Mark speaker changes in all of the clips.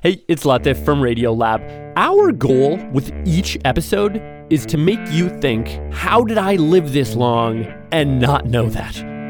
Speaker 1: Hey, it's Latif from Radiolab. Our goal with each episode is to make you think, how did I live this long and not know that?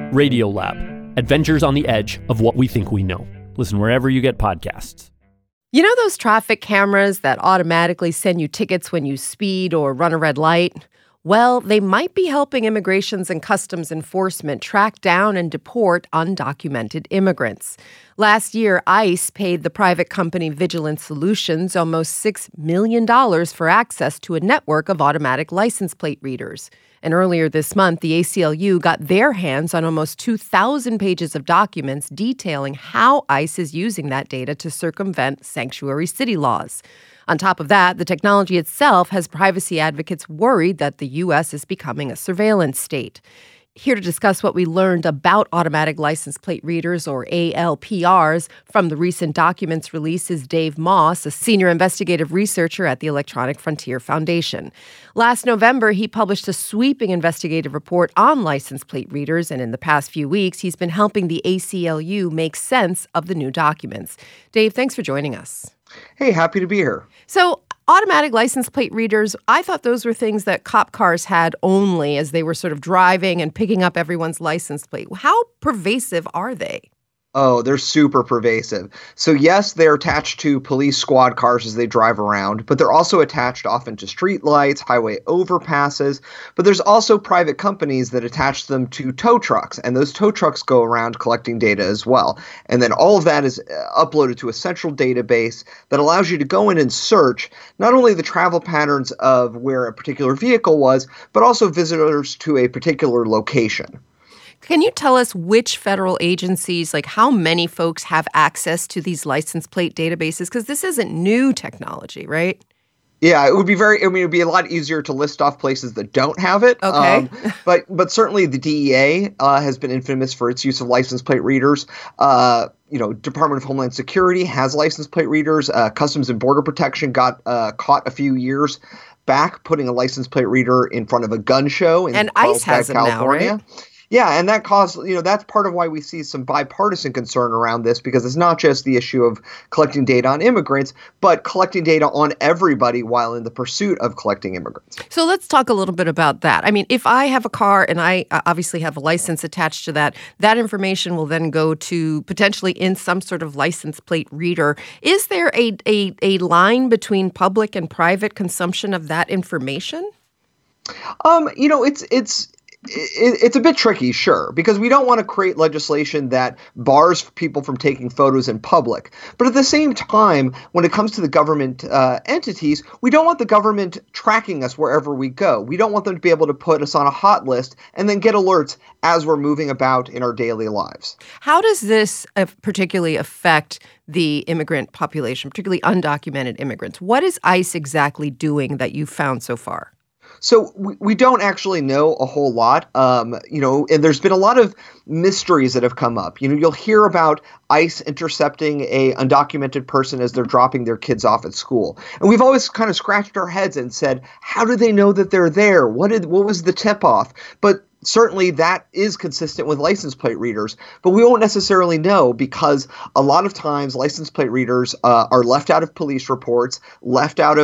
Speaker 1: Radiolab, adventures on the edge of what we think we know. Listen wherever you get podcasts.
Speaker 2: You know those traffic cameras that automatically send you tickets when you speed or run a red light? Well, they might be helping Immigrations and Customs Enforcement track down and deport undocumented immigrants. Last year, ICE paid the private company Vigilant Solutions almost $6 million for access to a network of automatic license plate readers. And earlier this month, the ACLU got their hands on almost 2,000 pages of documents detailing how ICE is using that data to circumvent sanctuary city laws. On top of that, the technology itself has privacy advocates worried that the U.S. is becoming a surveillance state. Here to discuss what we learned about automatic license plate readers, or ALPRs, from the recent documents release is Dave Moss, a senior investigative researcher at the Electronic Frontier Foundation. Last November, he published a sweeping investigative report on license plate readers, and in the past few weeks, he's been helping the ACLU make sense of the new documents. Dave, thanks for joining us.
Speaker 3: Hey, happy to be here.
Speaker 2: So, automatic license plate readers, I thought those were things that cop cars had only as they were sort of driving and picking up everyone's license plate. How pervasive are they?
Speaker 3: Oh, they're super pervasive. So yes, they're attached to police squad cars as they drive around, but they're also attached often to street lights, highway overpasses. But there's also private companies that attach them to tow trucks, and those tow trucks go around collecting data as well. And then all of that is uploaded to a central database that allows you to go in and search not only the travel patterns of where a particular vehicle was, but also visitors to a particular location.
Speaker 2: Can you tell us which federal agencies, like how many folks have access to these license plate databases? Because this isn't new technology, right?
Speaker 3: Yeah, it would be a lot easier to list off places that don't have it.
Speaker 2: Okay.
Speaker 3: But certainly the DEA has been infamous for its use of license plate readers. Department of Homeland Security has license plate readers. Customs and Border Protection got caught a few years back putting a license plate reader in front of a gun show in Carlsbad,
Speaker 2: ICE has them
Speaker 3: California.
Speaker 2: Now, right?
Speaker 3: Yeah, and that caused, that's part of why we see some bipartisan concern around this, because it's not just the issue of collecting data on immigrants, but collecting data on everybody while in the pursuit of collecting immigrants.
Speaker 2: So let's talk a little bit about that. I mean, if I have a car and I obviously have a license attached to that, that information will then go to potentially in some sort of license plate reader. Is there a line between public and private consumption of that information?
Speaker 3: It's a bit tricky, sure, because we don't want to create legislation that bars people from taking photos in public. But at the same time, when it comes to the government entities, we don't want the government tracking us wherever we go. We don't want them to be able to put us on a hot list and then get alerts as we're moving about in our daily lives.
Speaker 2: How does this particularly affect the immigrant population, particularly undocumented immigrants? What is ICE exactly doing that you've found so far?
Speaker 3: So we don't actually know a whole lot, and there's been a lot of mysteries that have come up. You'll hear about ICE intercepting a undocumented person as they're dropping their kids off at school. And we've always kind of scratched our heads and said, how do they know that they're there? What was the tip-off? But certainly that is consistent with license plate readers, but we won't necessarily know because a lot of times license plate readers are left out of police reports, left out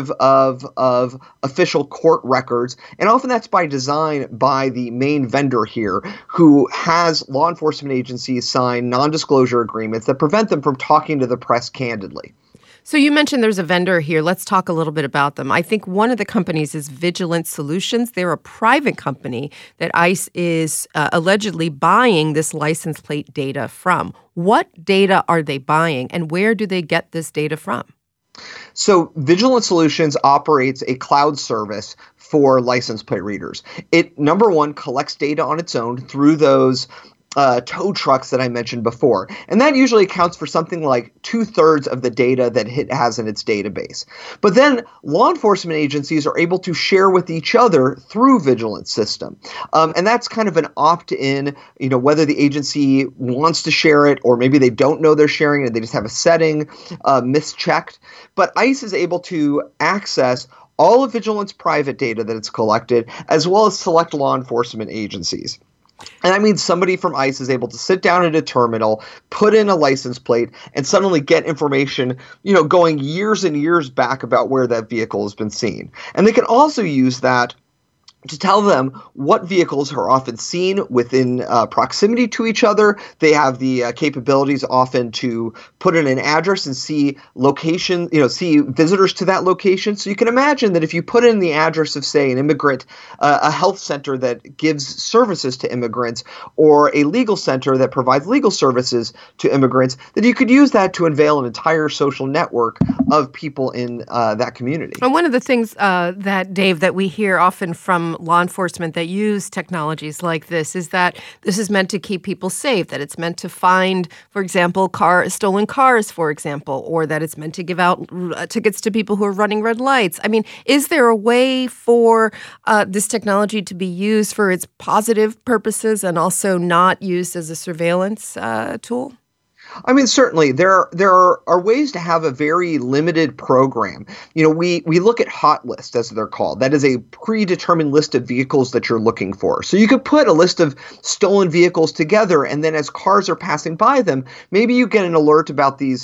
Speaker 3: of official court records, and often that's by design by the main vendor here, who has law enforcement agencies sign non-disclosure agreements that prevent them from talking to the press candidly.
Speaker 2: So you mentioned there's a vendor here. Let's talk a little bit about them. I think one of the companies is Vigilant Solutions. They're a private company that ICE is allegedly buying this license plate data from. What data are they buying, and where do they get this data from?
Speaker 3: So Vigilant Solutions operates a cloud service for license plate readers. It, number one, collects data on its own through those tow trucks that I mentioned before. And that usually accounts for something like 2/3 of the data that it has in its database. But then law enforcement agencies are able to share with each other through Vigilant's system. And that's kind of an opt-in, whether the agency wants to share it or maybe they don't know they're sharing it, they just have a setting mischecked. But ICE is able to access all of Vigilant's private data that it's collected, as well as select law enforcement agencies. And that means somebody from ICE is able to sit down at a terminal, put in a license plate, and suddenly get information, going years and years back about where that vehicle has been seen. And they can also use that to tell them what vehicles are often seen within proximity to each other. They have the capabilities often to put in an address and see location, see visitors to that location. So you can imagine that if you put in the address of, say, an immigrant, a health center that gives services to immigrants, or a legal center that provides legal services to immigrants, that you could use that to unveil an entire social network of people in that community.
Speaker 2: And one of the things that, Dave, that we hear often from law enforcement that use technologies like this is that this is meant to keep people safe, that it's meant to find, for example, stolen cars, for example, or that it's meant to give out tickets to people who are running red lights. I mean, is there a way for this technology to be used for its positive purposes and also not used as a surveillance tool?
Speaker 3: I mean, certainly there are ways to have a very limited program. We look at hot lists, as they're called. That is a predetermined list of vehicles that you're looking for. So you could put a list of stolen vehicles together, and then as cars are passing by them, maybe you get an alert about these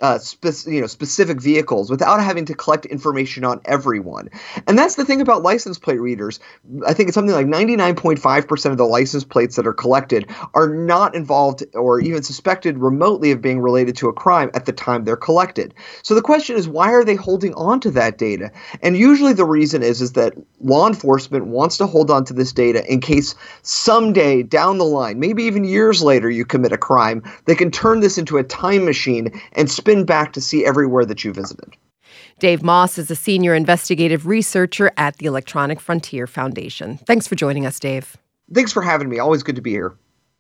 Speaker 3: specific vehicles without having to collect information on everyone. And that's the thing about license plate readers. I think it's something like 99.5% of the license plates that are collected are not involved or even suspected remotely of being related to a crime at the time they're collected. So the question is, why are they holding on to that data? And usually the reason is that law enforcement wants to hold on to this data in case someday down the line, maybe even years later, you commit a crime. They can turn this into a time machine and spin back to see everywhere that you visited.
Speaker 2: Dave Moss is a senior investigative researcher at the Electronic Frontier Foundation. Thanks for joining us, Dave.
Speaker 3: Thanks for having me. Always good to be here.